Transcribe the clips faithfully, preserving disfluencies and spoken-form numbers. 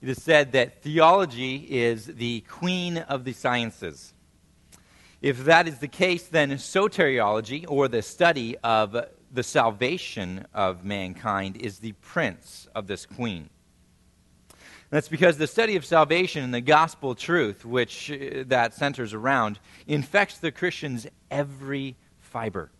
It is said that theology is the queen of the sciences. If that is the case, then soteriology, or the study of the salvation of mankind, is the prince of this queen. That's because the study of salvation and the gospel truth, which uh, that centers around, infects the Christian's every fiber.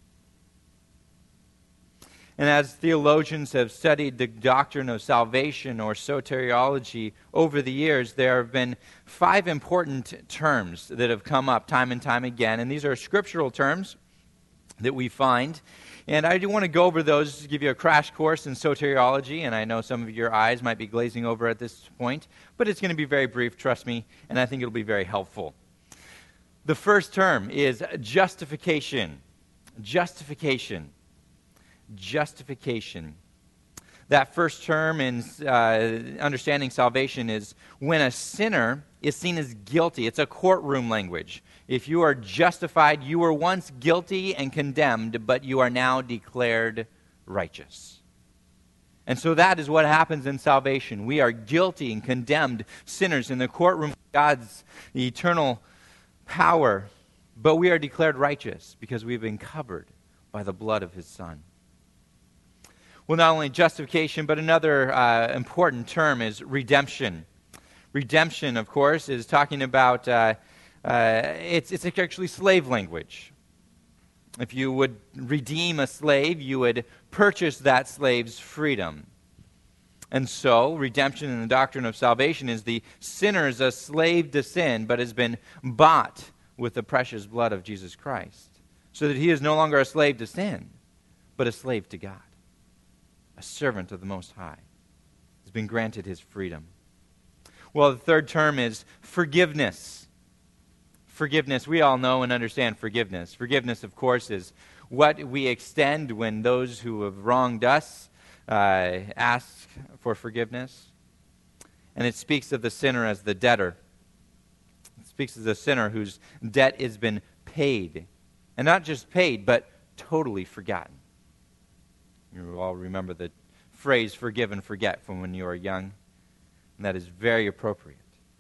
And as theologians have studied the doctrine of salvation or soteriology over the years, there have been five important terms that have come up time and time again. And these are scriptural terms that we find. And I do want to go over those to give you a crash course in soteriology. And I know some of your eyes might be glazing over at this point, but it's going to be very brief, trust me, and I think it'll be very helpful. The first term is justification. Justification. Justification. That first term in uh, understanding salvation is when a sinner is seen as guilty. It's a courtroom language. If you are justified, you were once guilty and condemned, but you are now declared righteous. And so that is what happens in salvation. We are guilty and condemned sinners in the courtroom of God's eternal power, but we are declared righteous because we've been covered by the blood of His Son. Well, not only justification, but another uh, important term is redemption. Redemption, of course, is talking about, uh, uh, it's, it's actually slave language. If you would redeem a slave, you would purchase that slave's freedom. And so, redemption in the doctrine of salvation is the sinner is a slave to sin, but has been bought with the precious blood of Jesus Christ, so that he is no longer a slave to sin, but a slave to God. A servant of the Most High has been granted his freedom. Well, the third term is forgiveness. Forgiveness, we all know and understand forgiveness. Forgiveness, of course, is what we extend when those who have wronged us uh, ask for forgiveness. And it speaks of the sinner as the debtor. It speaks of the sinner whose debt has been paid. And not just paid, but totally forgotten. You all remember the phrase forgive and forget from when you were young. And that is very appropriate.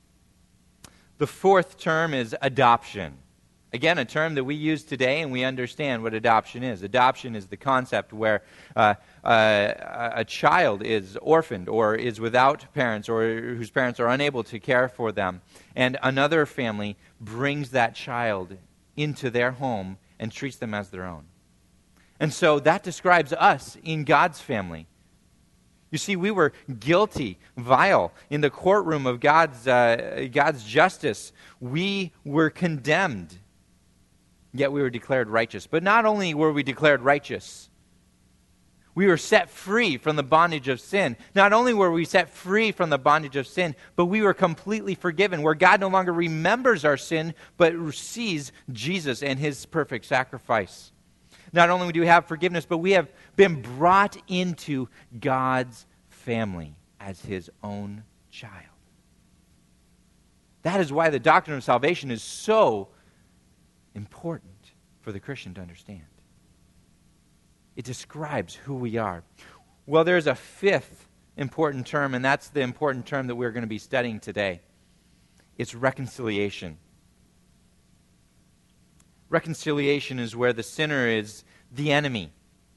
The fourth term is adoption. Again, a term that we use today and we understand what adoption is. Adoption is the concept where uh, uh, a child is orphaned or is without parents or whose parents are unable to care for them. And another family brings that child into their home and treats them as their own. And so that describes us in God's family. You see, we were guilty, vile, in the courtroom of God's, uh, God's justice. We were condemned, yet we were declared righteous. But not only were we declared righteous, we were set free from the bondage of sin. Not only were we set free from the bondage of sin, but we were completely forgiven, where God no longer remembers our sin, but sees Jesus and his perfect sacrifice. Not only do we have forgiveness, but we have been brought into God's family as his own child. That is why the doctrine of salvation is so important for the Christian to understand. It describes who we are. Well, there's a fifth important term, and that's the important term that we're going to be studying today. It's reconciliation. Reconciliation is where the sinner is the enemy,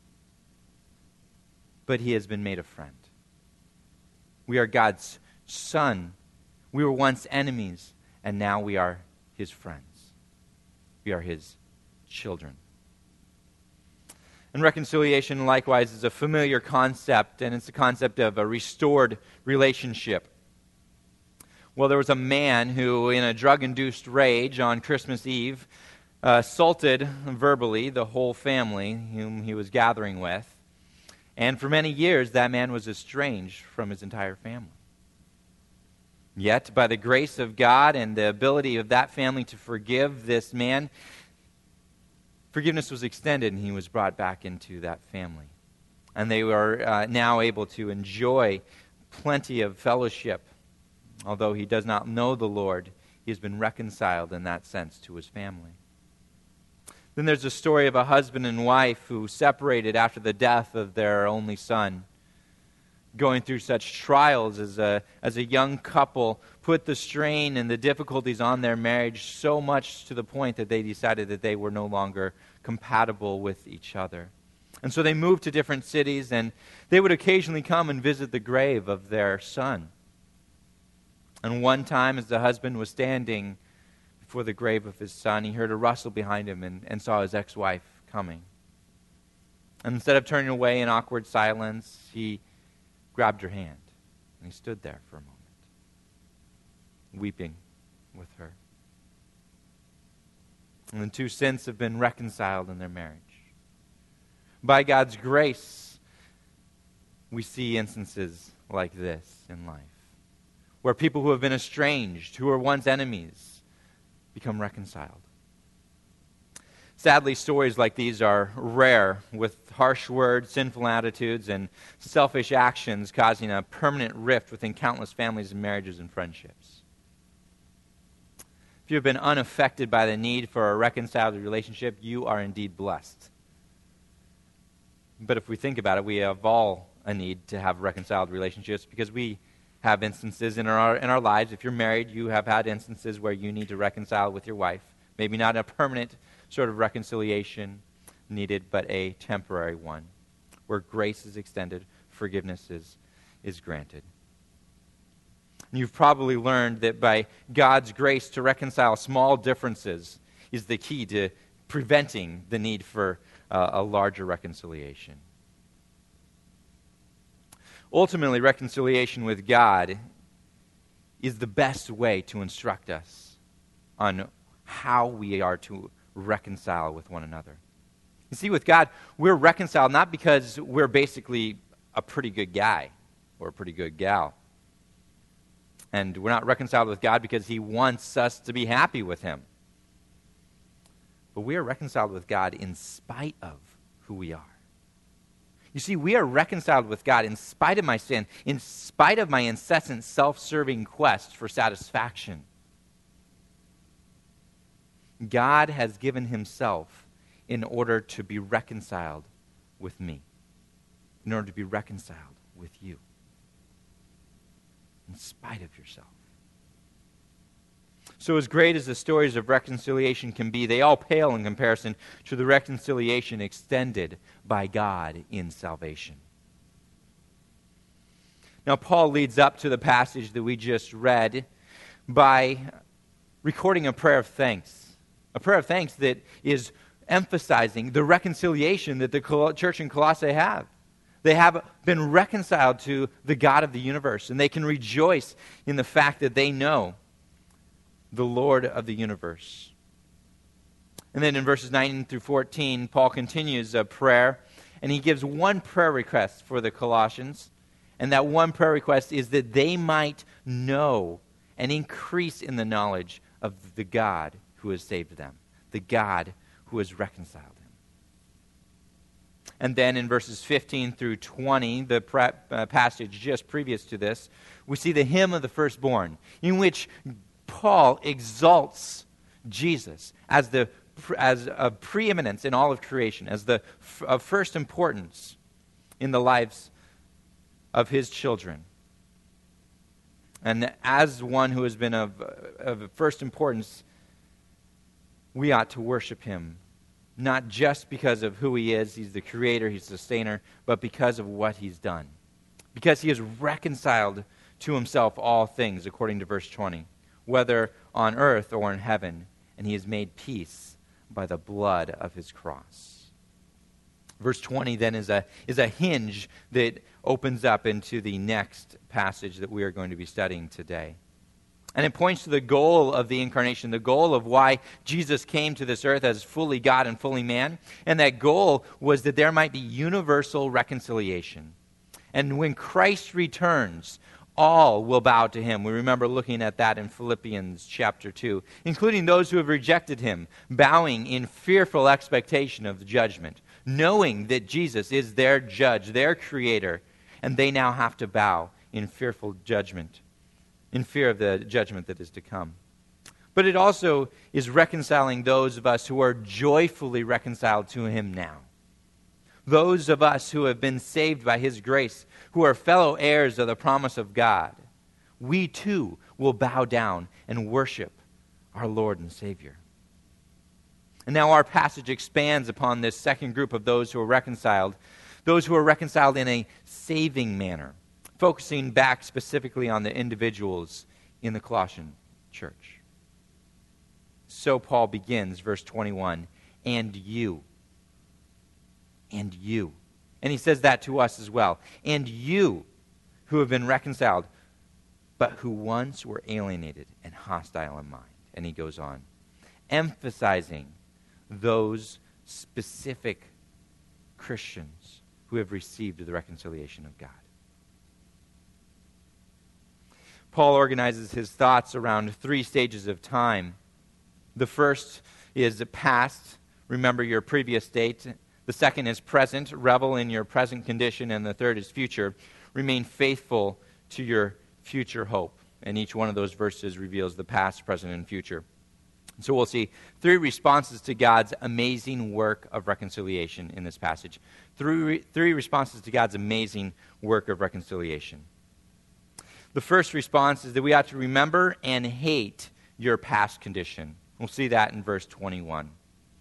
but he has been made a friend. We are God's son. We were once enemies, and now we are his friends. We are his children. And reconciliation, likewise, is a familiar concept, and it's the concept of a restored relationship. Well, there was a man who, in a drug-induced rage on Christmas Eve, Uh, assaulted verbally the whole family whom he was gathering with. And for many years, that man was estranged from his entire family. Yet, by the grace of God and the ability of that family to forgive this man, forgiveness was extended and he was brought back into that family. And they were uh, now able to enjoy plenty of fellowship. Although he does not know the Lord, he has been reconciled in that sense to his family. Then there's a story of a husband and wife who separated after the death of their only son. going through such trials as a, as a young couple put the strain and the difficulties on their marriage so much to the point that they decided that they were no longer compatible with each other. And so they moved to different cities, and they would occasionally come and visit the grave of their son. And one time, as the husband was standing before the grave of his son, he heard a rustle behind him and, and saw his ex-wife coming. And instead of turning away in awkward silence, he grabbed her hand, and he stood there for a moment, weeping with her. And the two since have been reconciled in their marriage. By God's grace, we see instances like this in life, where people who have been estranged, who were once enemies, become reconciled. Sadly, stories like these are rare, with harsh words, sinful attitudes, and selfish actions causing a permanent rift within countless families and marriages and friendships. If you have been unaffected by the need for a reconciled relationship, you are indeed blessed. But if we think about it, we have all a need to have reconciled relationships, because we have instances in our in our lives. If you're married, you have had instances where you need to reconcile with your wife. Maybe not a permanent sort of reconciliation needed, but a temporary one, where grace is extended, forgiveness is, is granted. And you've probably learned that by God's grace, to reconcile small differences is the key to preventing the need for uh, a larger reconciliation. Ultimately, reconciliation with God is the best way to instruct us on how we are to reconcile with one another. You see, with God, we're reconciled not because we're basically a pretty good guy or a pretty good gal. And we're not reconciled with God because He wants us to be happy with Him. But we are reconciled with God in spite of who we are. You see, we are reconciled with God in spite of my sin, in spite of my incessant self-serving quest for satisfaction. God has given Himself in order to be reconciled with me, in order to be reconciled with you, in spite of yourself. So as great as the stories of reconciliation can be, they all pale in comparison to the reconciliation extended by God in salvation. Now, Paul leads up to the passage that we just read by recording a prayer of thanks. A prayer of thanks that is emphasizing the reconciliation that the church in Colossae have. They have been reconciled to the God of the universe, and they can rejoice in the fact that they know the Lord of the universe. And then in verses nine through fourteen, Paul continues a prayer, and he gives one prayer request for the Colossians. And that one prayer request is that they might know and increase in the knowledge of the God who has saved them, the God who has reconciled them. And then in verses fifteen through twenty, the pre- uh, passage just previous to this, we see the hymn of the firstborn, in which Paul exalts Jesus as the as a preeminence in all of creation, as the f- of first importance in the lives of his children. And as one who has been of, of first importance, we ought to worship Him, not just because of who He is, He's the creator, He's the sustainer, but because of what He's done. Because He has reconciled to Himself all things, according to verse twenty, whether on earth or in heaven, and He has made peace by the blood of His cross. Verse twenty then is a, is a hinge that opens up into the next passage that we are going to be studying today. And it points to the goal of the incarnation, the goal of why Jesus came to this earth as fully God and fully man. And that goal was that there might be universal reconciliation. And when Christ returns, all will bow to Him. We remember looking at that in Philippians chapter two, including those who have rejected Him, bowing in fearful expectation of the judgment, knowing that Jesus is their judge, their creator, and they now have to bow in fearful judgment, in fear of the judgment that is to come. But it also is reconciling those of us who are joyfully reconciled to Him now. those of us who have been saved by his grace, who are fellow heirs of the promise of God, we too will bow down and worship our Lord and Savior. And now our passage expands upon this second group of those who are reconciled, those who are reconciled in a saving manner, focusing back specifically on the individuals in the Colossian church. So Paul begins, verse twenty-one, and you, and you. And he says that to us as well. And you who have been reconciled, but who once were alienated and hostile in mind. And he goes on, emphasizing those specific Christians who have received the reconciliation of God. Paul organizes his thoughts around three stages of time. The first is the past, remember your previous state. The second is present, revel in your present condition. And the third is future, remain faithful to your future hope. And each one of those verses reveals the past, present, and future. So we'll see three responses to God's amazing work of reconciliation in this passage. Three, three responses to God's amazing work of reconciliation. The first response is that we ought to remember and hate your past condition. We'll see that in verse twenty-one.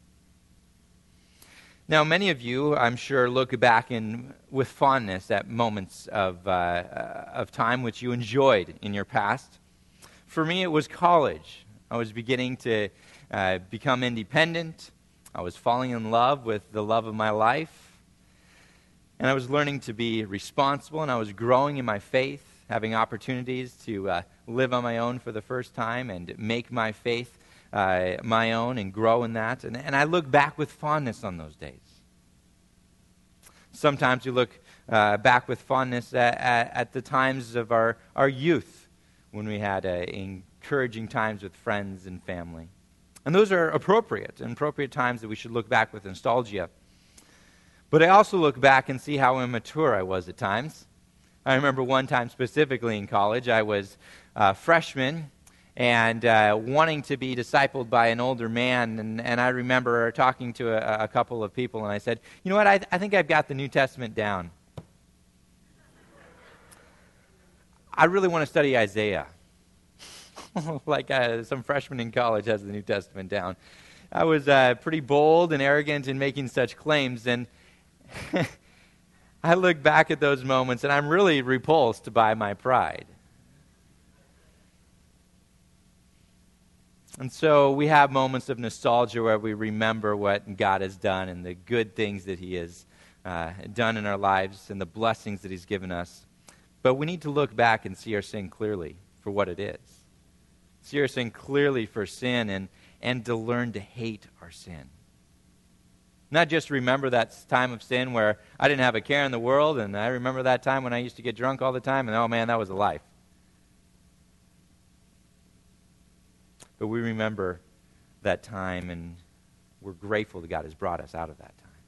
Now, many of you, I'm sure, look back in with fondness at moments of, uh, of time which you enjoyed in your past. For me, it was college. I was beginning to uh, become independent. I was falling in love with the love of my life. And I was learning to be responsible, and I was growing in my faith, having opportunities to uh, live on my own for the first time and make my faith uh, my own and grow in that. And, and I look back with fondness on those days. Sometimes we look uh, back with fondness at, at, at the times of our, our youth when we had uh, encouraging times with friends and family. And those are appropriate, and appropriate times that we should look back with nostalgia. But I also look back and see how immature I was at times. I remember one time specifically in college, I was a freshman and uh, wanting to be discipled by an older man. And, and I remember talking to a, a couple of people, and I said, you know what, I, I think I've got the New Testament down. I really want to study Isaiah. like uh, some freshman in college has the New Testament down. I was uh, pretty bold and arrogant in making such claims, and I look back at those moments, and I'm really repulsed by my pride. And so we have moments of nostalgia where we remember what God has done and the good things that he has uh, done in our lives and the blessings that he's given us. But we need to look back and see our sin clearly for what it is. See our sin clearly for sin and, and to learn to hate our sin. Not just remember that time of sin where I didn't have a care in the world, and I remember that time when I used to get drunk all the time, and oh man, that was a life. But we remember that time, and we're grateful that God has brought us out of that time.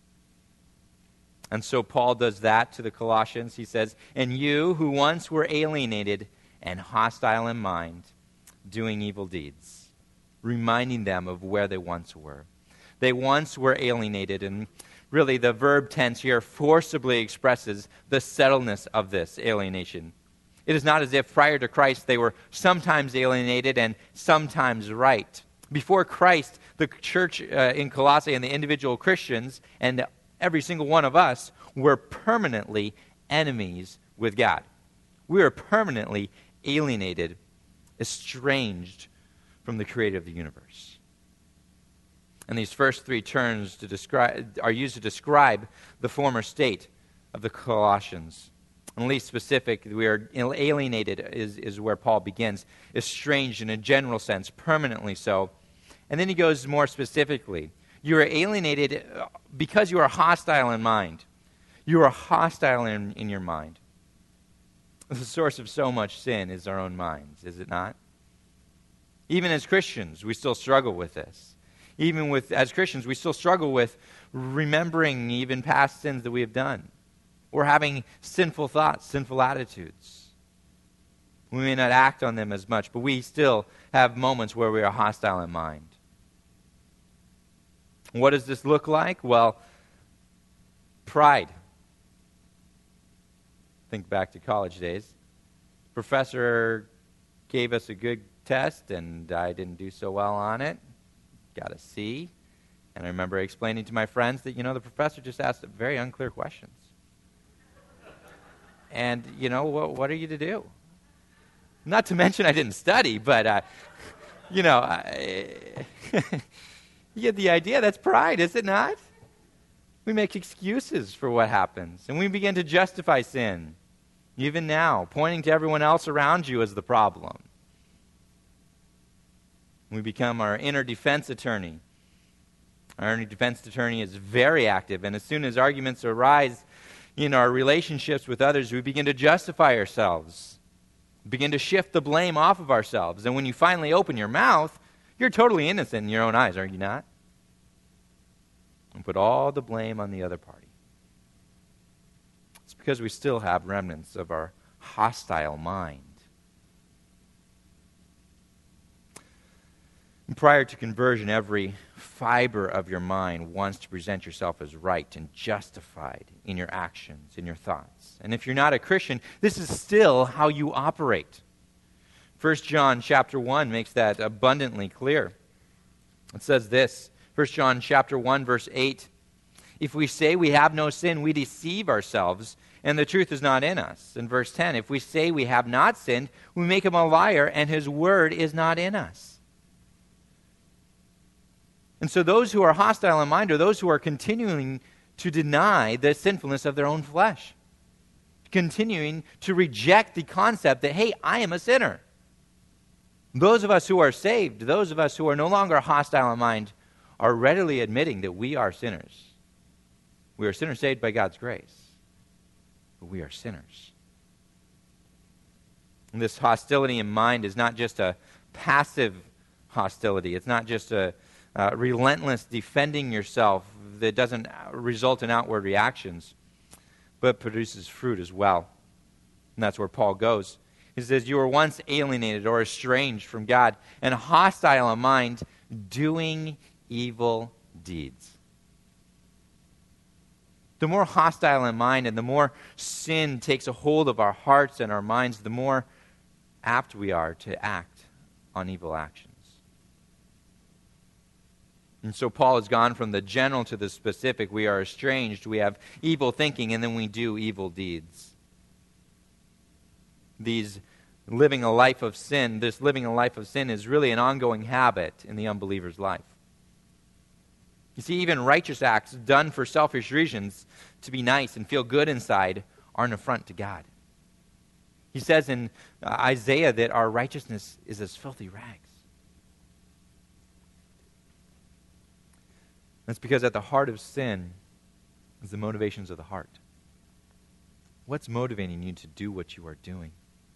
And so Paul does that to the Colossians. He says, and you who once were alienated and hostile in mind, doing evil deeds, reminding them of where they once were. They once were alienated, and really the verb tense here forcibly expresses the settledness of this alienation. It is not as if prior to Christ they were sometimes alienated and sometimes right. Before Christ, the church uh, in Colossae and the individual Christians and every single one of us were permanently enemies with God. We were permanently alienated, estranged from the creator of the universe. And these first three terms to describe are used to describe the former state of the Colossians. And at least specific, we are alienated is, is where Paul begins. Estranged in a general sense, permanently so. And then he goes more specifically. You are alienated because you are hostile in mind. You are hostile in, in your mind. The source of so much sin is our own minds, is it not? Even as Christians, we still struggle with this. Even with as Christians, we still struggle with remembering even past sins that we have done. Or having sinful thoughts, sinful attitudes. We may not act on them as much, but we still have moments where we are hostile in mind. What does this look like? Well, Pride. Think back to college days. Professor gave us a good test, and I didn't do so well on it. Got a C. And I remember explaining to my friends that, you know, the professor just asked very unclear questions. And, you know, what, what are you to do? Not to mention I didn't study, but, uh, you know, I, you get the idea. That's pride, is it not? We make excuses for what happens, and we begin to justify sin, even now, pointing to everyone else around you as the problem. We become our inner defense attorney. Our inner defense attorney is very active, and as soon as arguments arise in our relationships with others, we begin to justify ourselves, begin to shift the blame off of ourselves. And when you finally open your mouth, you're totally innocent in your own eyes, are you not? And put all the blame on the other party. It's because we still have remnants of our hostile mind. And prior to conversion, every fiber of your mind wants to present yourself as right and justified in your actions, in your thoughts. And if you're not a Christian, this is still how you operate. First John chapter one makes that abundantly clear. It says this, First John chapter one, verse eight, if we say we have no sin, we deceive ourselves, and the truth is not in us. In verse ten, if we say we have not sinned, we make him a liar, and his word is not in us. And so those who are hostile in mind are those who are continuing to deny the sinfulness of their own flesh, continuing to reject the concept that, hey, I am a sinner. Those of us who are saved, those of us who are no longer hostile in mind, are readily admitting that we are sinners. We are sinners saved by God's grace, but we are sinners. And this hostility in mind is not just a passive hostility. It's not just a uh, relentless defending yourself that doesn't result in outward reactions, but produces fruit as well. And that's where Paul goes. He says, you were once alienated or estranged from God and hostile in mind, doing evil deeds. The more hostile in mind and the more sin takes a hold of our hearts and our minds, the more apt we are to act on evil actions. And so Paul has gone from the general to the specific. We are estranged, we have evil thinking, and then we do evil deeds. These living a life of sin, this living a life of sin is really an ongoing habit in the unbeliever's life. You see, even righteous acts done for selfish reasons, to be nice and feel good inside, are an affront to God. He says in uh, Isaiah that our righteousness is as filthy rags. That's because at the heart of sin is the motivations of the heart. What's motivating you to do what you are doing?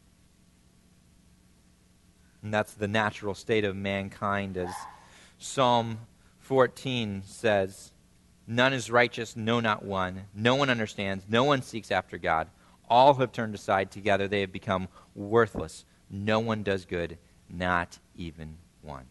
And that's the natural state of mankind, as Psalm fourteen says, none is righteous, no, not one. No one understands, no one seeks after God. All have turned aside together. They have become worthless. No one does good, not even one.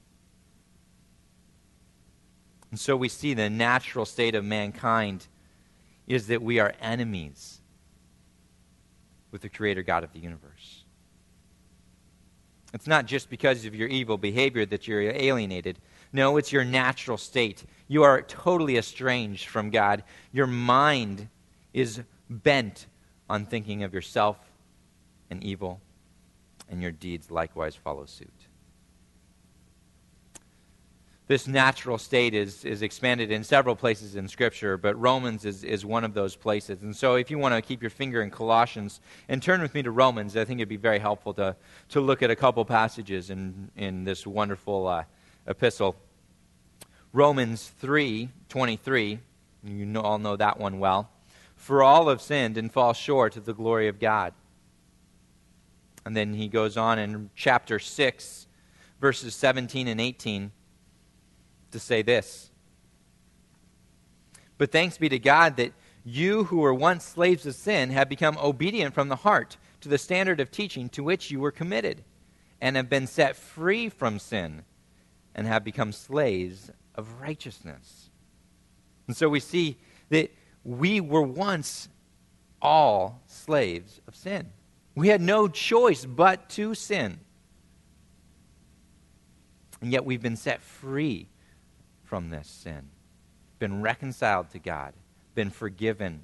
And so we see the natural state of mankind is that we are enemies with the Creator God of the universe. It's not just because of your evil behavior that you're alienated. No, it's your natural state. You are totally estranged from God. Your mind is bent on thinking of yourself and evil, and your deeds likewise follow suit. This natural state is, is expanded in several places in Scripture, but Romans is, is one of those places. And so if you want to keep your finger in Colossians and turn with me to Romans, I think it'd be very helpful to, to look at a couple passages in, in this wonderful uh, epistle. Romans three twenty-three, you know, all know that one well. For all have sinned and fall short of the glory of God. And then he goes on in chapter six, verses seventeen and eighteen, to say this. But thanks be to God that you who were once slaves of sin have become obedient from the heart to the standard of teaching to which you were committed, and have been set free from sin, and have become slaves of righteousness. And so we see that we were once all slaves of sin. We had no choice but to sin. And yet we've been set free from this sin, been reconciled to God, been forgiven.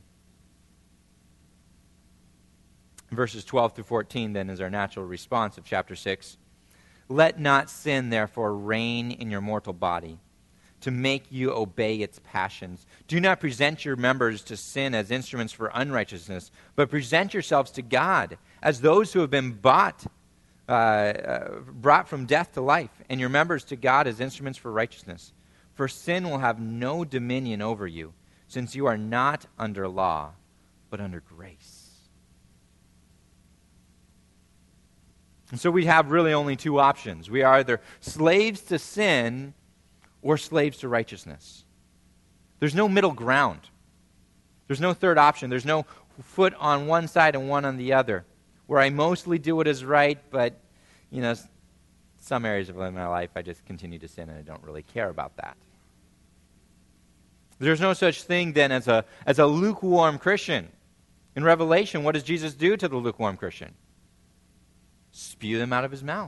Verses twelve through fourteen then is our natural response of chapter six. Let not sin therefore reign in your mortal body, to make you obey its passions. Do not present your members to sin as instruments for unrighteousness, but present yourselves to God as those who have been bought, uh, uh, brought from death to life, and your members to God as instruments for righteousness. For sin will have no dominion over you, since you are not under law, but under grace. And so we have really only two options. We are either slaves to sin or slaves to righteousness. There's no middle ground. There's no third option. There's no foot on one side and one on the other, where I mostly do what is right, but, you know, some areas of my life I just continue to sin and I don't really care about that. There's no such thing then as a, as a lukewarm Christian. In Revelation, what does Jesus do to the lukewarm Christian? Spew them out of his mouth.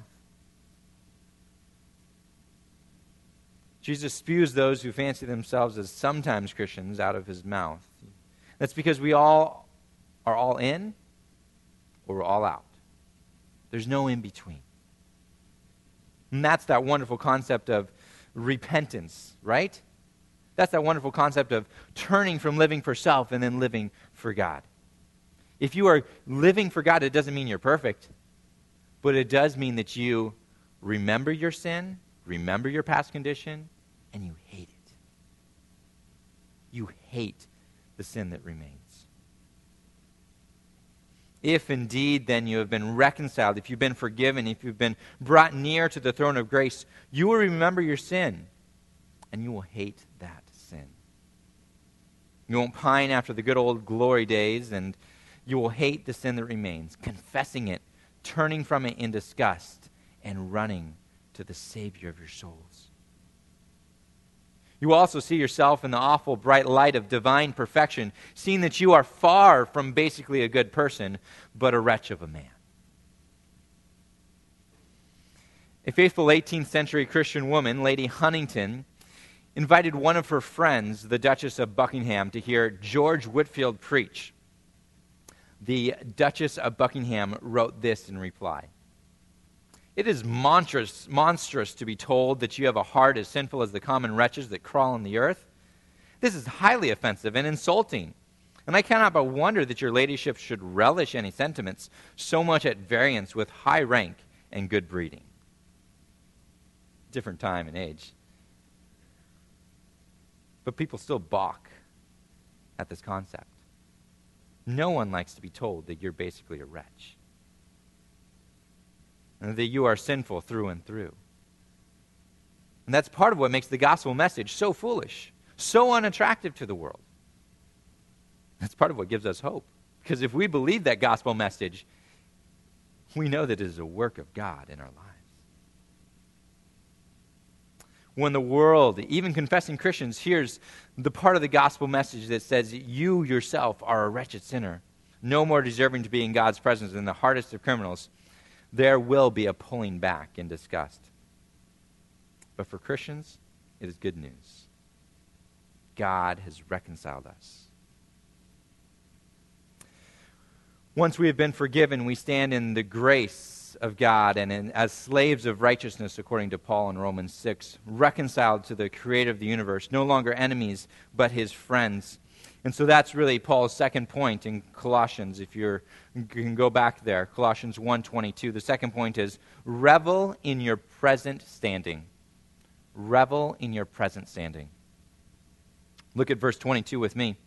Jesus spews those who fancy themselves as sometimes Christians out of his mouth. That's because we all are all in or we're all out. There's no in between. And that's that wonderful concept of repentance, right? That's that wonderful concept of turning from living for self and then living for God. If you are living for God, it doesn't mean you're perfect. But it does mean that you remember your sin, remember your past condition, and you hate it. You hate the sin that remains. If indeed then you have been reconciled, if you've been forgiven, if you've been brought near to the throne of grace, you will remember your sin, and you will hate that sin. You won't pine after the good old glory days, and you will hate the sin that remains, confessing it, turning from it in disgust, and running to the Savior of your souls. You also see yourself in the awful bright light of divine perfection, seeing that you are far from basically a good person, but a wretch of a man. A faithful eighteenth century Christian woman, Lady Huntington, invited one of her friends, the Duchess of Buckingham, to hear George Whitefield preach. The Duchess of Buckingham wrote this in reply. It is monstrous, monstrous to be told that you have a heart as sinful as the common wretches that crawl on the earth. This is highly offensive and insulting, and I cannot but wonder that your ladyship should relish any sentiments so much at variance with high rank and good breeding. Different time and age. But people still balk at this concept. No one likes to be told that you're basically a wretch, and that you are sinful through and through. And that's part of what makes the gospel message so foolish, so unattractive to the world. That's part of what gives us hope. Because if we believe that gospel message, we know that it is a work of God in our lives. When the world, even confessing Christians, hears the part of the gospel message that says you yourself are a wretched sinner, no more deserving to be in God's presence than the hardest of criminals, there will be a pulling back in disgust. But for Christians, it is good news. God has reconciled us. Once we have been forgiven, we stand in the grace of God and in, as slaves of righteousness, according to Paul in Romans six, reconciled to the creator of the universe, no longer enemies, but his friends. And so that's really Paul's second point in Colossians, if you're, you can go back there, Colossians one twenty-two. The second point is, revel in your present standing. Revel in your present standing. Look at verse twenty-two with me.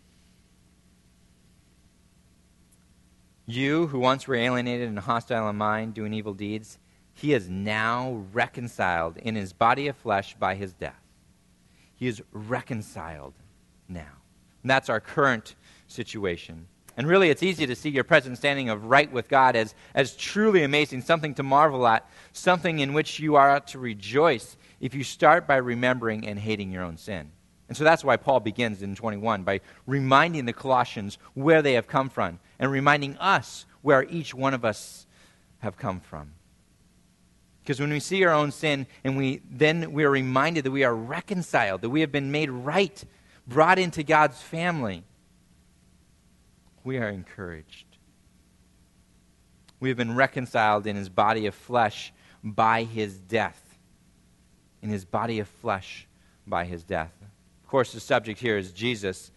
You who once were alienated and hostile in mind, doing evil deeds, he is now reconciled in his body of flesh by his death. He is reconciled now. And that's our current situation. And really, it's easy to see your present standing of right with God as, as truly amazing, something to marvel at, something in which you are to rejoice if you start by remembering and hating your own sin. And so that's why Paul begins in twenty-one by reminding the Colossians where they have come from and reminding us where each one of us have come from. Because when we see our own sin and we then we are reminded that we are reconciled, that we have been made right, brought into God's family, we are encouraged. We have been reconciled in his body of flesh by his death. In his body of flesh by his death. Of course, the subject here is Jesus.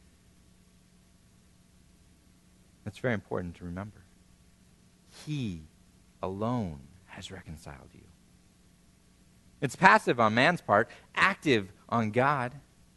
That's very important to remember. He alone has reconciled you. It's passive on man's part, active on God.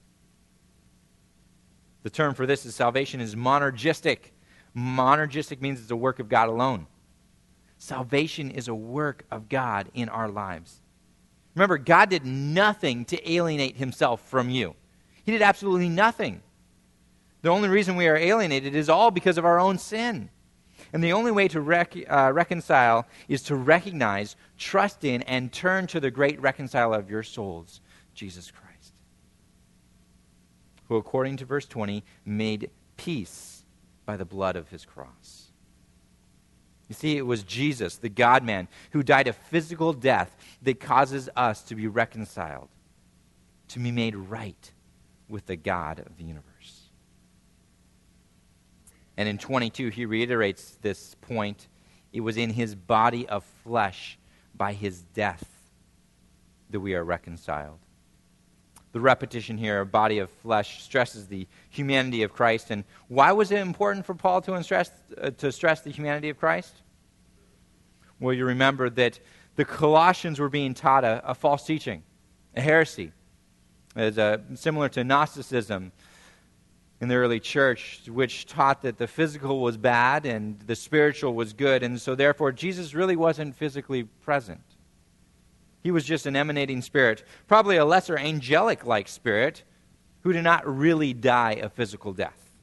The term for this is salvation is monergistic. Monergistic means it's a work of God alone. Salvation is a work of God in our lives. Remember, God did nothing to alienate himself from you. He did absolutely nothing. The only reason we are alienated is all because of our own sin. And the only way to rec- uh, reconcile is to recognize, trust in, and turn to the great reconciler of your souls, Jesus Christ, who, according to verse twenty, made peace by the blood of his cross. You see, it was Jesus, the God-man, who died a physical death that causes us to be reconciled, to be made right with the God of the universe. And in twenty-two, he reiterates this point. It was in his body of flesh, by his death, that we are reconciled. The repetition here, body of flesh, stresses the humanity of Christ. And why was it important for Paul to stress, uh, to stress the humanity of Christ? Well, you remember that the Colossians were being taught a, a false teaching, a heresy, as a, similar to Gnosticism in the early church, which taught that the physical was bad and the spiritual was good, and so therefore Jesus really wasn't physically present. He was just an emanating spirit, probably a lesser angelic-like spirit, who did not really die a physical death.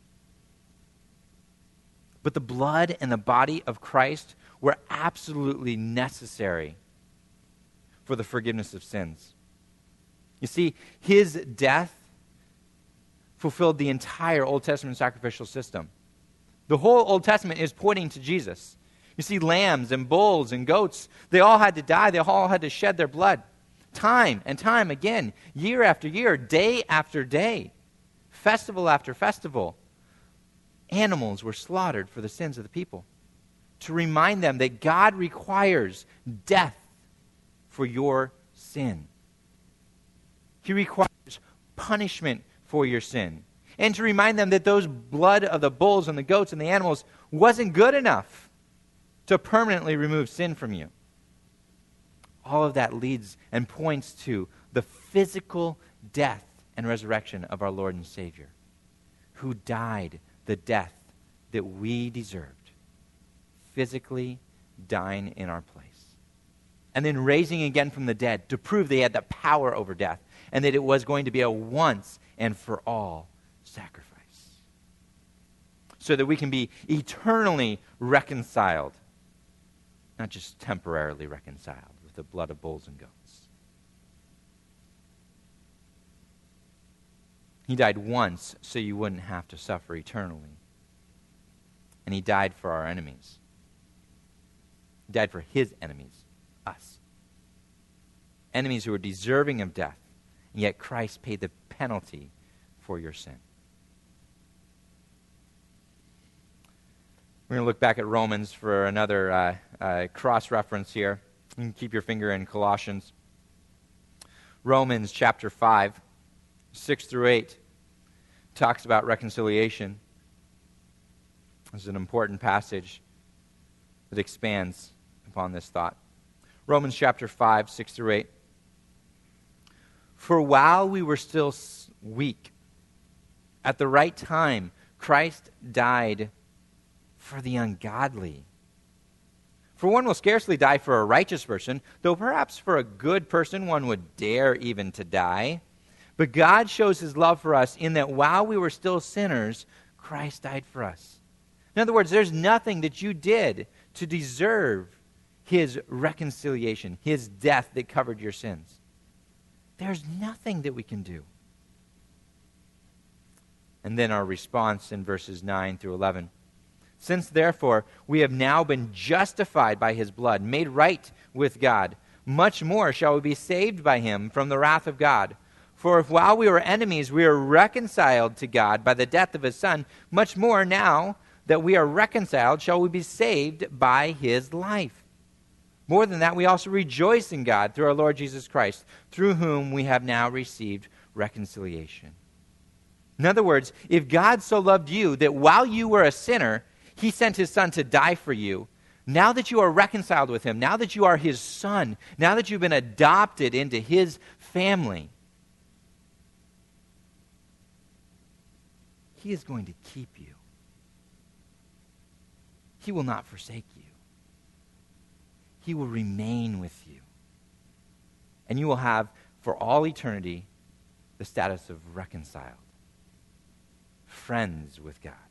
But the blood and the body of Christ were absolutely necessary for the forgiveness of sins. You see, his death fulfilled the entire Old Testament sacrificial system. The whole Old Testament is pointing to Jesus. You see, lambs and bulls and goats, they all had to die. They all had to shed their blood. Time and time again, year after year, day after day, festival after festival, animals were slaughtered for the sins of the people, to remind them that God requires death for your sin. He requires punishment for your sin. And to remind them that those blood of the bulls and the goats and the animals wasn't good enough to permanently remove sin from you. All of that leads and points to the physical death and resurrection of our Lord and Savior, who died the death that we deserved, physically dying in our place. And then raising again from the dead to prove they had the power over death and that it was going to be a once and for all sacrifice. So that we can be eternally reconciled, not just temporarily reconciled with the blood of bulls and goats. He died once so you wouldn't have to suffer eternally. And he died for our enemies. He died for his enemies, us. Enemies who were deserving of death, and yet Christ paid the penalty for your sin. We're going to look back at Romans for another uh, uh, cross-reference here. You can keep your finger in Colossians. Romans chapter five, six through eight, talks about reconciliation. This is an important passage that expands upon this thought. Romans chapter five, six through eight. For while we were still weak, at the right time, Christ died for the ungodly. For one will scarcely die for a righteous person, though perhaps for a good person one would dare even to die. But God shows his love for us in that while we were still sinners, Christ died for us. In other words, there's nothing that you did to deserve his reconciliation, his death that covered your sins. There's nothing that we can do. And then our response in verses nine through eleven. Since therefore we have now been justified by his blood, made right with God, much more shall we be saved by him from the wrath of God. For if while we were enemies we were reconciled to God by the death of his Son, much more now that we are reconciled shall we be saved by his life. More than that, we also rejoice in God through our Lord Jesus Christ, through whom we have now received reconciliation. In other words, if God so loved you that while you were a sinner, he sent his Son to die for you, now that you are reconciled with him, now that you are his son, now that you've been adopted into his family, he is going to keep you. He will not forsake you. He will remain with you. And you will have, for all eternity, the status of reconciled, friends with God.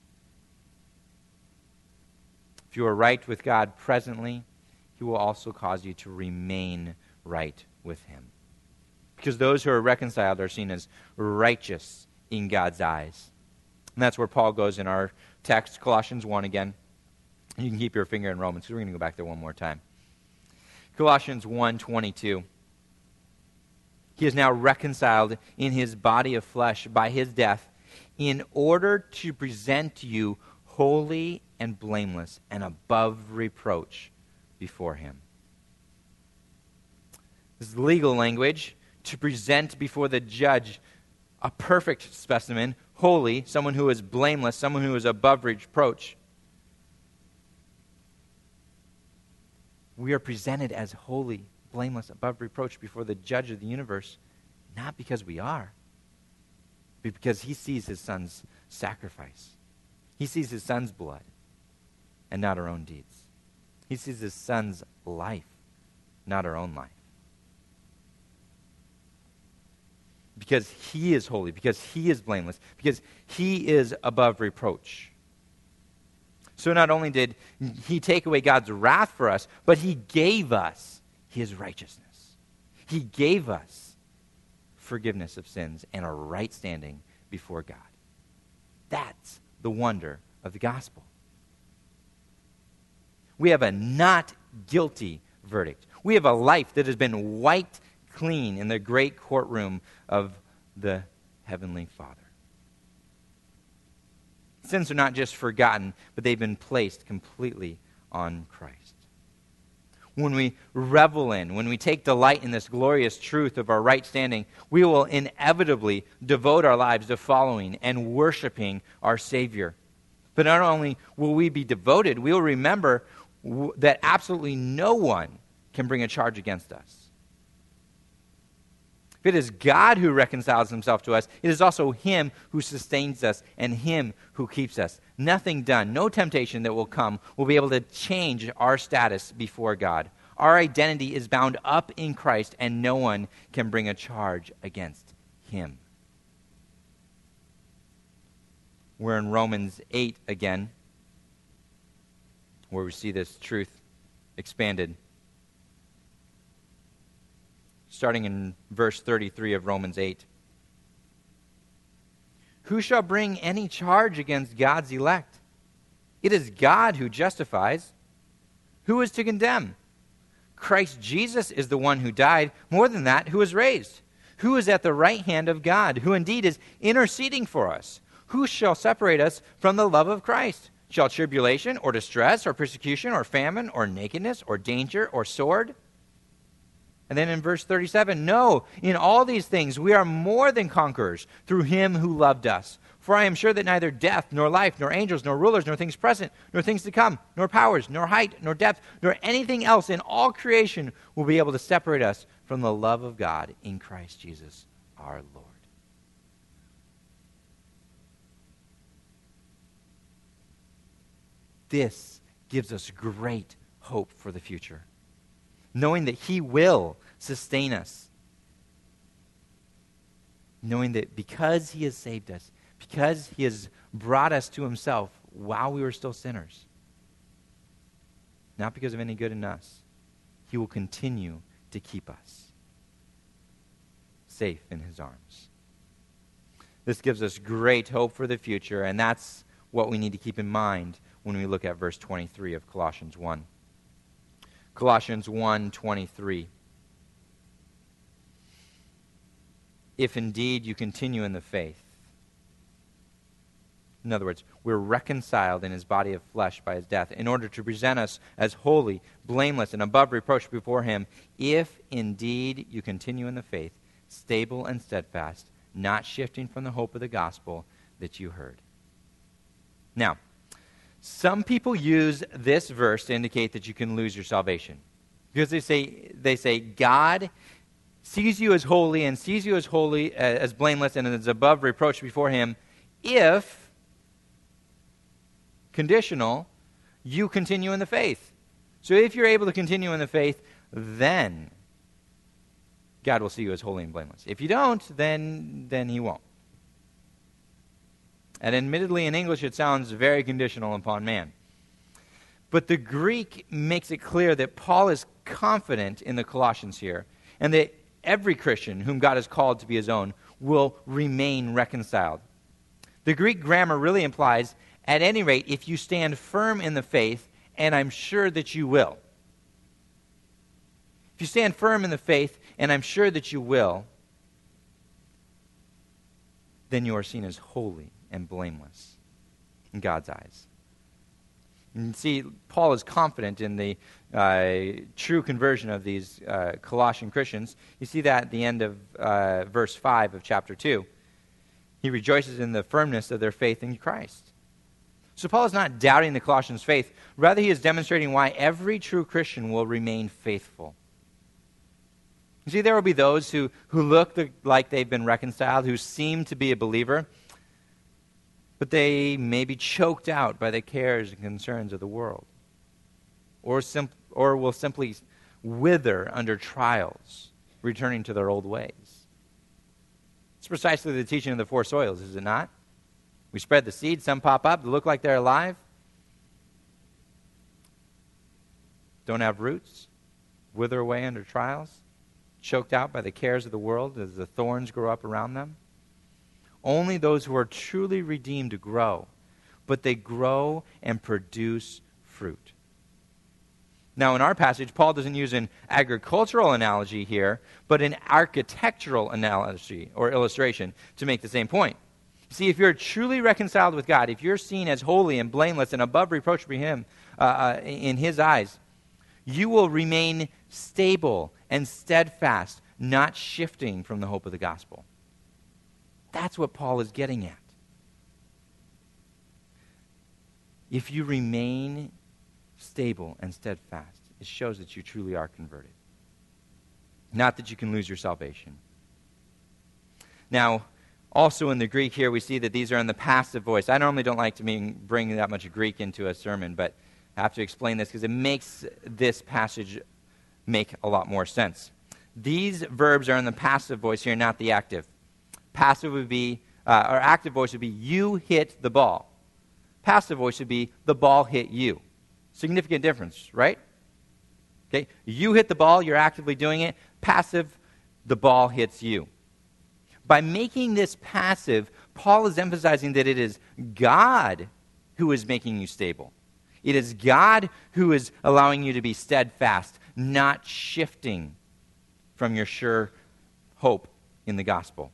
If you are right with God presently, he will also cause you to remain right with him. Because those who are reconciled are seen as righteous in God's eyes. And that's where Paul goes in our text, Colossians one again. You can keep your finger in Romans, because we're going to go back there one more time. Colossians one twenty-two. He is now reconciled in his body of flesh by his death, in order to present you holy and blameless and above reproach before him. This is legal language, to present before the judge a perfect specimen, holy, someone who is blameless, someone who is above reproach. We are presented as holy, blameless, above reproach before the judge of the universe, not because we are, but because he sees his son's sacrifice. He sees his son's blood and not our own deeds. He sees his son's life, not our own life. Because he is holy, because he is blameless, because he is above reproach. So not only did he take away God's wrath for us, but he gave us his righteousness. He gave us forgiveness of sins and a right standing before God. That's the wonder of the gospel. We have a not guilty verdict. We have a life that has been wiped clean in the great courtroom of the Heavenly Father. Sins are not just forgotten, but they've been placed completely on Christ. When we revel in, when we take delight in this glorious truth of our right standing, we will inevitably devote our lives to following and worshiping our Savior. But not only will we be devoted, we will remember w- that absolutely no one can bring a charge against us. If it is God who reconciles himself to us, it is also him who sustains us and him who keeps us. Nothing done, no temptation that will come will be able to change our status before God. Our identity is bound up in Christ, and no one can bring a charge against him. We're in Romans eight again, where we see this truth expanded. Starting in verse thirty-three of Romans eight. Who shall bring any charge against God's elect? It is God who justifies. Who is to condemn? Christ Jesus is the one who died, more than that, who was raised, who is at the right hand of God, who indeed is interceding for us. Who shall separate us from the love of Christ? Shall tribulation or distress or persecution or famine or nakedness or danger or sword? And then in verse thirty-seven, no, in all these things we are more than conquerors through him who loved us. For I am sure that neither death, nor life, nor angels, nor rulers, nor things present, nor things to come, nor powers, nor height, nor depth, nor anything else in all creation will be able to separate us from the love of God in Christ Jesus our Lord. This gives us great hope for the future, knowing that he will sustain us, knowing that because he has saved us, because he has brought us to himself while we were still sinners, not because of any good in us, he will continue to keep us safe in his arms. This gives us great hope for the future, and that's what we need to keep in mind when we look at verse twenty-three of Colossians one. Colossians one twenty-three. If indeed you continue in the faith. In other words, we're reconciled in his body of flesh by his death in order to present us as holy, blameless, and above reproach before him, if indeed you continue in the faith, stable and steadfast, not shifting from the hope of the gospel that you heard. Now, some people use this verse to indicate that you can lose your salvation. Because they say, they say God sees you as holy and sees you as holy, as blameless, and is above reproach before him if, conditional, you continue in the faith. So if you're able to continue in the faith, then God will see you as holy and blameless. If you don't, then, then he won't. And admittedly, in English, it sounds very conditional upon man. But the Greek makes it clear that Paul is confident in the Colossians here, and that every Christian whom God has called to be his own will remain reconciled. The Greek grammar really implies, at any rate, if you stand firm in the faith, and I'm sure that you will. If you stand firm in the faith, and I'm sure that you will, then you are seen as holy and blameless in God's eyes. And see, Paul is confident in the uh, true conversion of these uh, Colossian Christians. You see that at the end of uh, verse five of chapter two. He rejoices in the firmness of their faith in Christ. So Paul is not doubting the Colossians' faith. Rather, he is demonstrating why every true Christian will remain faithful. You see, there will be those who, who look the, like they've been reconciled, who seem to be a believer, but they may be choked out by the cares and concerns of the world, or, sim- or will simply wither under trials, returning to their old ways. It's precisely the teaching of the four soils, is it not? We spread the seed, some pop up, they look like they're alive, don't have roots, wither away under trials, choked out by the cares of the world as the thorns grow up around them. Only those who are truly redeemed grow, but they grow and produce fruit. Now, in our passage, Paul doesn't use an agricultural analogy here, but an architectural analogy or illustration to make the same point. See, if you're truly reconciled with God, if you're seen as holy and blameless and above reproach by him uh, uh, in his eyes, you will remain stable and steadfast, not shifting from the hope of the gospel. That's what Paul is getting at. If you remain stable and steadfast, it shows that you truly are converted. Not that you can lose your salvation. Now, also in the Greek here, we see that these are in the passive voice. I normally don't like to mean, bring that much Greek into a sermon, but I have to explain this because it makes this passage make a lot more sense. These verbs are in the passive voice here, not the active. Passive would be, uh, or active voice would be, you hit the ball. Passive voice would be, the ball hit you. Significant difference, right? Okay, you hit the ball, you're actively doing it. Passive, the ball hits you. By making this passive, Paul is emphasizing that it is God who is making you stable. It is God who is allowing you to be steadfast, not shifting from your sure hope in the gospel.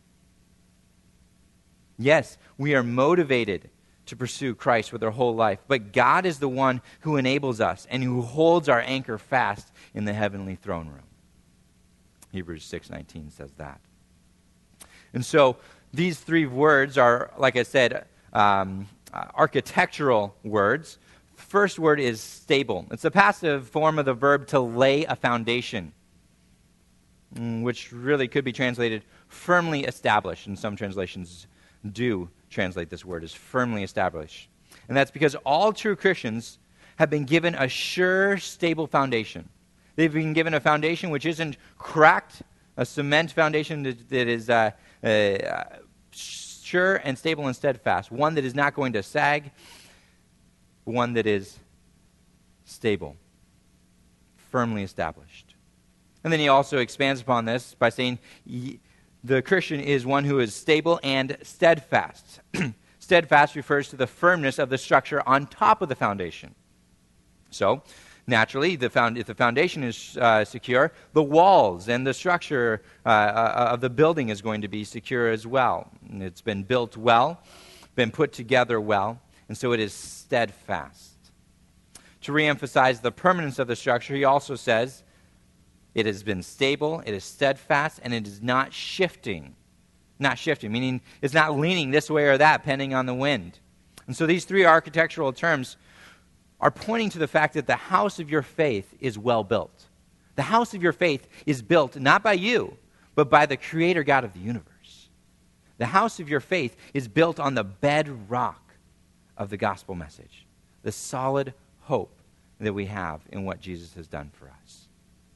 Yes, we are motivated to pursue Christ with our whole life, but God is the one who enables us and who holds our anchor fast in the heavenly throne room. Hebrews six nineteen says that. And so these three words are, like I said, um, uh, architectural words. First word is stable. It's a passive form of the verb to lay a foundation, which really could be translated firmly established. And some translations do translate this word as firmly established. And that's because all true Christians have been given a sure, stable foundation. They've been given a foundation which isn't cracked, a cement foundation that, that is uh, uh, sure and stable and steadfast, one that is not going to sag, one that is stable, firmly established. And then he also expands upon this by saying, the Christian is one who is stable and steadfast. Steadfast refers to the firmness of the structure on top of the foundation. So, naturally, the found, if the foundation is uh, secure, the walls and the structure uh, uh, of the building is going to be secure as well. And it's been built well, been put together well, and so it is steadfast. To reemphasize the permanence of the structure, he also says, it has been stable, it is steadfast, and it is not shifting. Not shifting, meaning it's not leaning this way or that, depending on the wind. And so these three architectural terms are pointing to the fact that the house of your faith is well built. The house of your faith is built not by you, but by the Creator God of the universe. The house of your faith is built on the bedrock of the gospel message, the solid hope that we have in what Jesus has done for us.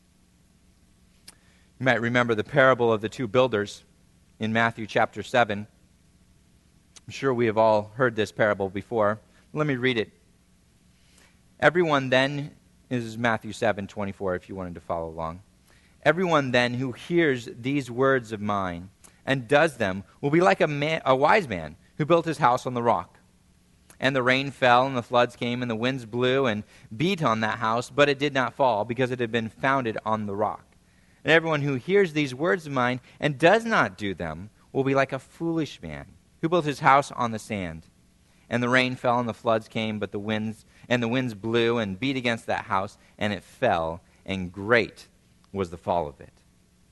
You might remember the parable of the two builders in Matthew chapter seven. I'm sure we have all heard this parable before. Let me read it. Everyone then, this is Matthew seven twenty-four if you wanted to follow along. Everyone then who hears these words of mine and does them will be like a, man, a wise man who built his house on the rock. And the rain fell, and the floods came, and the winds blew and beat on that house, but it did not fall, because it had been founded on the rock. And everyone who hears these words of mine and does not do them will be like a foolish man who built his house on the sand. And the rain fell, and the floods came, but the winds and the winds blew and beat against that house, and it fell, and great was the fall of it.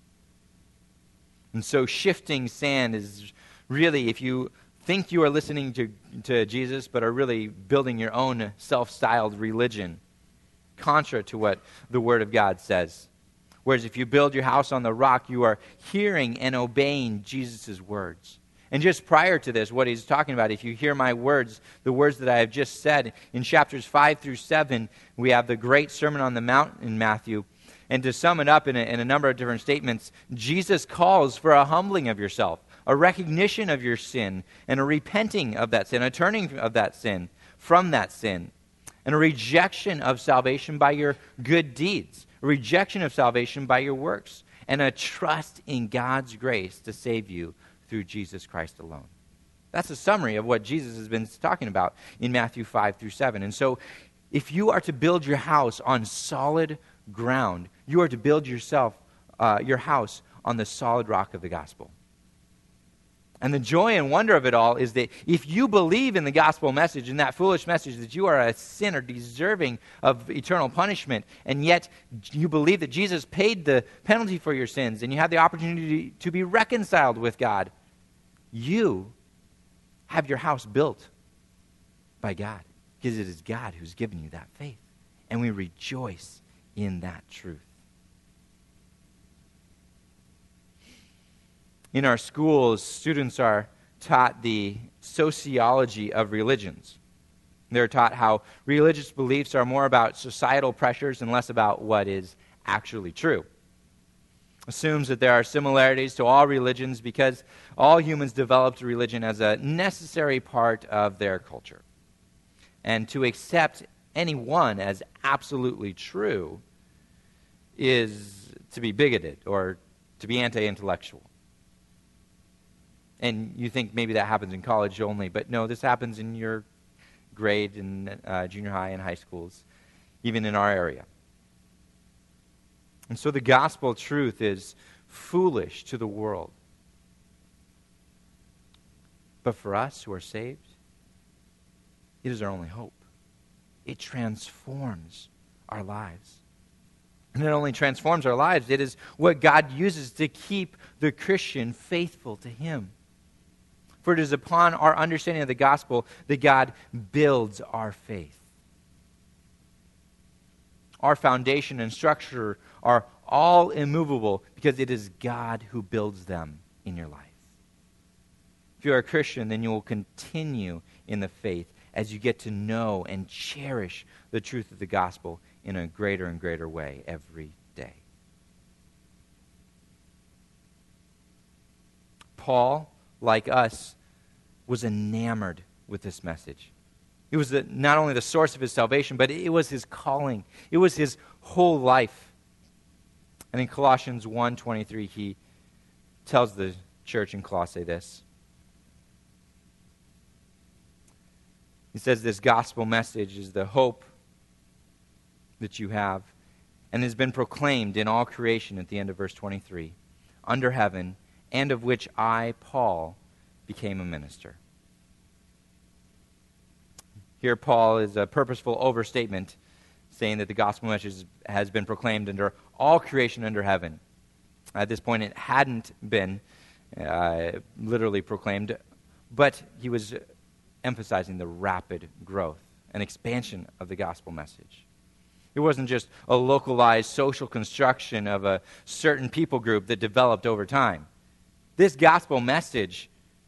And so shifting sand is really, if you think you are listening to, to Jesus, but are really building your own self-styled religion, contra to what the Word of God says. Whereas if you build your house on the rock, you are hearing and obeying Jesus' words. And just prior to this, what he's talking about, if you hear my words, the words that I have just said, in chapters five through seven, we have the great Sermon on the Mount in Matthew. And to sum it up in a, in a number of different statements, Jesus calls for a humbling of yourself, a recognition of your sin, and a repenting of that sin, a turning of that sin, from that sin, and a rejection of salvation by your good deeds, a rejection of salvation by your works, and a trust in God's grace to save you through Jesus Christ alone. That's a summary of what Jesus has been talking about in Matthew five through seven. And so if you are to build your house on solid ground, you are to build yourself, uh, your house on the solid rock of the gospel. And the joy and wonder of it all is that if you believe in the gospel message, in that foolish message that you are a sinner deserving of eternal punishment, and yet you believe that Jesus paid the penalty for your sins, and you have the opportunity to be reconciled with God, you have your house built by God, because it is God who's given you that faith. And we rejoice in that truth. In our schools, students are taught the sociology of religions. They're taught how religious beliefs are more about societal pressures and less about what is actually true. Assumes that there are similarities to all religions because all humans developed religion as a necessary part of their culture. And to accept any one as absolutely true is to be bigoted or to be anti-intellectual. And you think maybe that happens in college only, but no, this happens in your grade in uh, junior high and high schools, even in our area. And so the gospel truth is foolish to the world. But for us who are saved, it is our only hope. It transforms our lives. And it not only transforms our lives, it is what God uses to keep the Christian faithful to Him. For it is upon our understanding of the gospel that God builds our faith. Our foundation and structure are all immovable because it is God who builds them in your life. If you are a Christian, then you will continue in the faith as you get to know and cherish the truth of the gospel in a greater and greater way every day. Paul, like us, was enamored with this message. It was the, not only the source of his salvation, but it was his calling. It was his whole life. And in Colossians one twenty-three, he tells the church in Colossae this. He says this gospel message is the hope that you have and has been proclaimed in all creation at the end of verse twenty-three, under heaven, and of which I, Paul, became a minister. Here Paul is a purposeful overstatement saying that the gospel message has been proclaimed under all creation under heaven. At this point it hadn't been uh, literally proclaimed, but he was emphasizing the rapid growth and expansion of the gospel message. It wasn't just a localized social construction of a certain people group that developed over time. This gospel message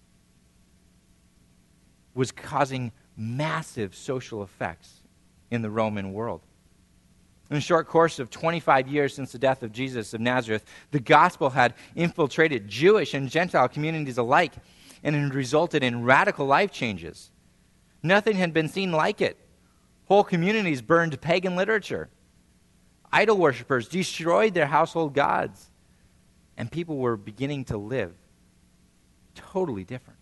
was causing massive social effects in the Roman world. In a short course of twenty-five years since the death of Jesus of Nazareth, the gospel had infiltrated Jewish and Gentile communities alike, and it had resulted in radical life changes. Nothing had been seen like it. Whole communities burned pagan literature. Idol worshippers destroyed their household gods. And people were beginning to live totally different.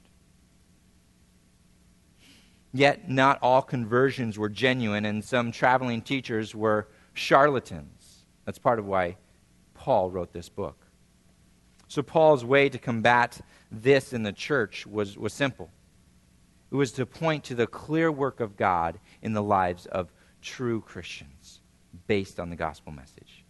Yet not all conversions were genuine, and some traveling teachers were charlatans. That's part of why Paul wrote this book. So Paul's way to combat this in the church was, was simple. It was to point to the clear work of God in the lives of true Christians based on the gospel message.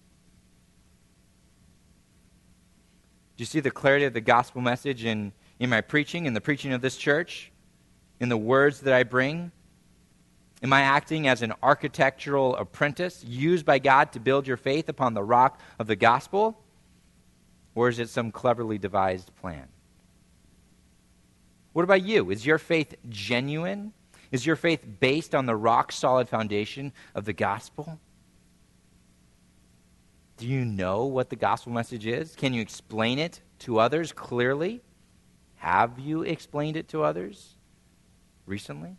Do you see the clarity of the gospel message in, in my preaching, in the preaching of this church, in the words that I bring? Am I acting as an architectural apprentice used by God to build your faith upon the rock of the gospel? Or is it some cleverly devised plan? What about you? Is your faith genuine? Is your faith based on the rock-solid foundation of the gospel? Do you know what the gospel message is? Can you explain it to others clearly? Have you explained it to others recently?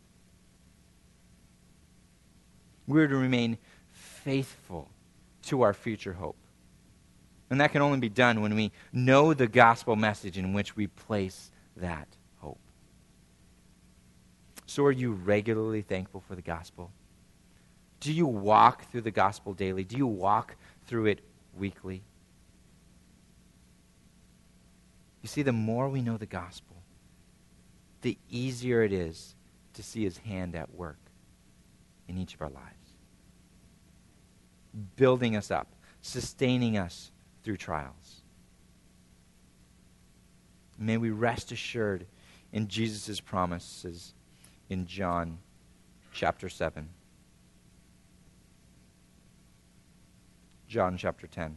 We're to remain faithful to our future hope. And that can only be done when we know the gospel message in which we place that hope. So are you regularly thankful for the gospel? Do you walk through the gospel daily? Do you walk through it weekly? You see, the more we know the gospel, the easier it is to see his hand at work in each of our lives, building us up, sustaining us through trials. May we rest assured in Jesus' promises in John chapter seven. John chapter ten.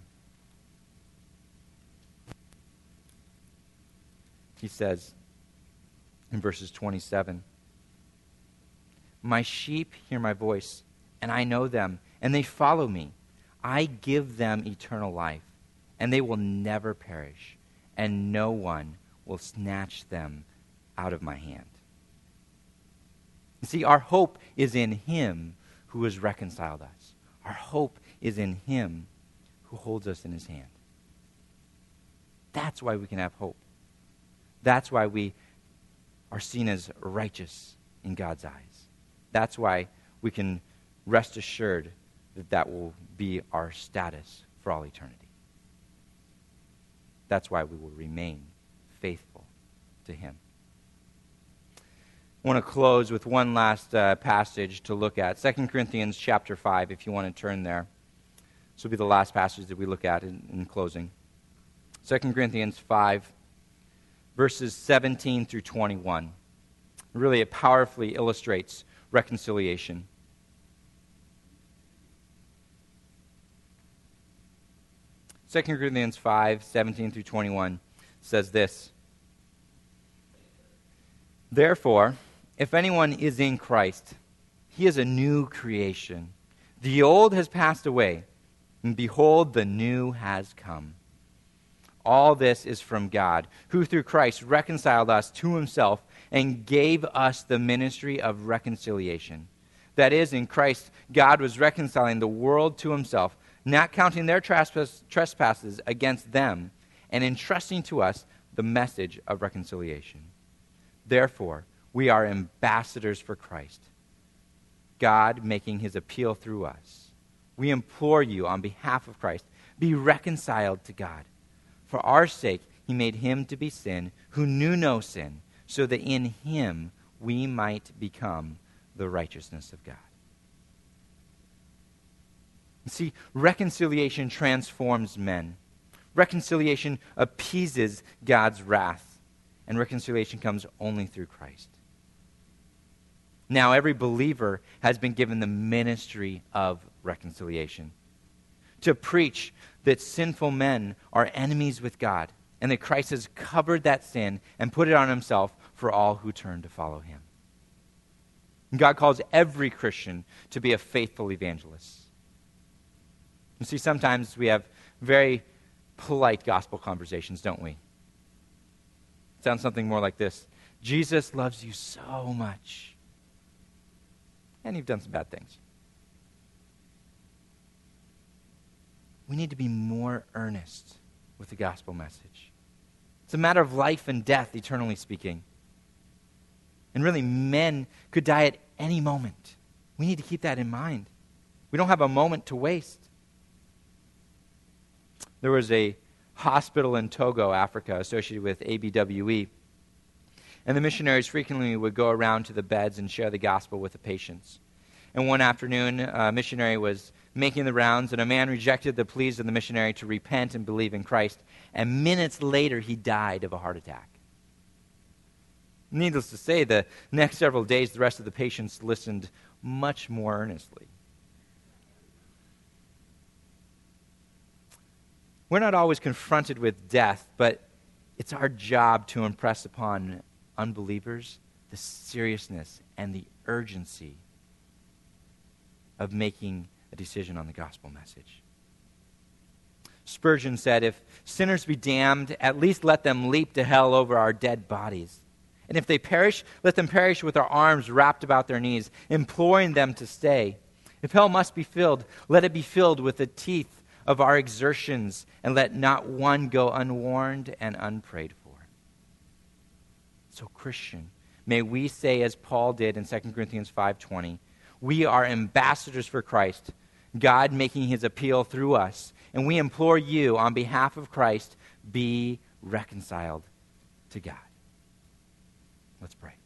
He says in verses twenty-seven, "My sheep hear my voice, and I know them, and they follow me. I give them eternal life, and they will never perish, and no one will snatch them out of my hand." You see, our hope is in him who has reconciled us. Our hope is in him who holds us in his hand. That's why we can have hope. That's why we are seen as righteous in God's eyes. That's why we can rest assured that that will be our status for all eternity. That's why we will remain faithful to him. I want to close with one last uh, passage to look at. Second Corinthians chapter five, if you want to turn there. This will be the last passage that we look at in, in closing. Second Corinthians five, verses seventeen through twenty-one. Really, it powerfully illustrates reconciliation. Second Corinthians five, seventeen through twenty-one says this: "Therefore, if anyone is in Christ, he is a new creation. The old has passed away, and behold, the new has come. All this is from God, who through Christ reconciled us to himself and gave us the ministry of reconciliation. That is, in Christ, God was reconciling the world to himself, not counting their trespass, trespasses against them, and entrusting to us the message of reconciliation. Therefore, we are ambassadors for Christ, God making his appeal through us. We implore you on behalf of Christ, be reconciled to God. For our sake, he made him to be sin who knew no sin, so that in him we might become the righteousness of God. You see, reconciliation transforms men. Reconciliation appeases God's wrath, and reconciliation comes only through Christ. Now, every believer has been given the ministry of reconciliation, to preach that sinful men are enemies with God, and that Christ has covered that sin and put it on himself for all who turn to follow him. And God calls every Christian to be a faithful evangelist. You see, sometimes we have very polite gospel conversations, don't we? It sounds something more like this. Jesus loves you so much, and you've done some bad things. We need to be more earnest with the gospel message. It's a matter of life and death, eternally speaking. And really, men could die at any moment. We need to keep that in mind. We don't have a moment to waste. There was a hospital in Togo, Africa, associated with A B W E. And the missionaries frequently would go around to the beds and share the gospel with the patients. And one afternoon, a missionary was making the rounds, and a man rejected the pleas of the missionary to repent and believe in Christ. And minutes later, he died of a heart attack. Needless to say, the next several days, the rest of the patients listened much more earnestly. We're not always confronted with death, but it's our job to impress upon unbelievers the seriousness and the urgency of making a decision on the gospel message. Spurgeon said, if sinners be damned, at least let them leap to hell over our dead bodies. And if they perish, let them perish with our arms wrapped about their knees, imploring them to stay. If hell must be filled, let it be filled with the teeth of our exertions, and let not one go unwarned and unprayed for. So, Christian, may we say as Paul did in Second Corinthians five twenty, we are ambassadors for Christ, God making his appeal through us, and we implore you on behalf of Christ, be reconciled to God. Let's pray.